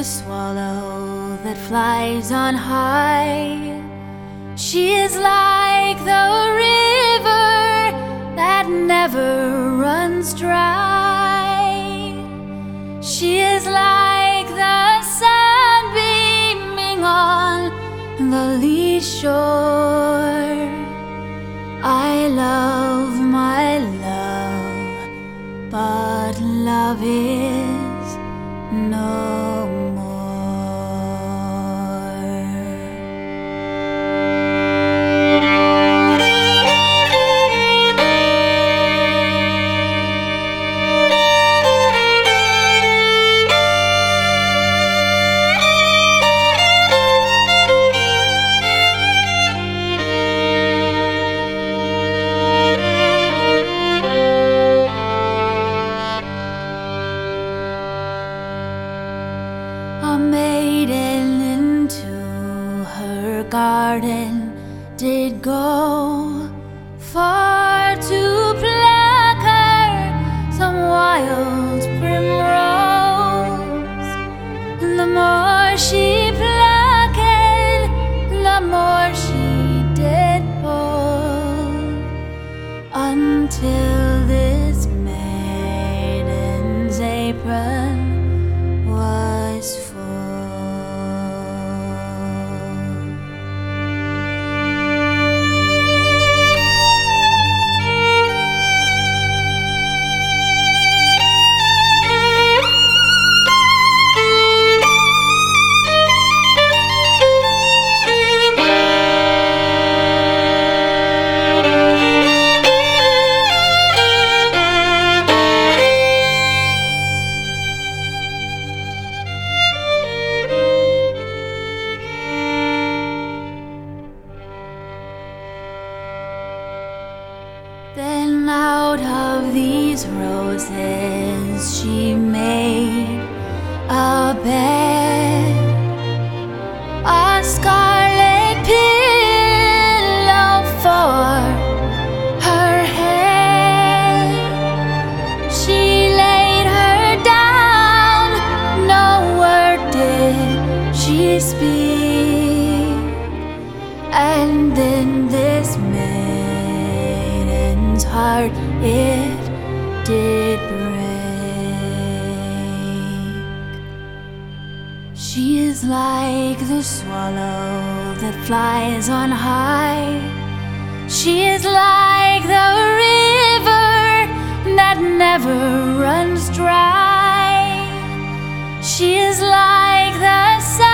the swallow that flies on high. She is like the river that never runs dry. She is like the sun beaming on the lee shore. I love my love, but love is no more. A maiden into her garden did go, far to pluck her some wild primrose. The more she plucked, the more she did pull, until this maiden's apron was full. Then out of these roses she made a bed, a scarlet pillow for her head. She laid her down, no word did she speak, and then this maiden's heart it did break. She is like the swallow that flies on high. She is like the river that never runs dry. She is like the sun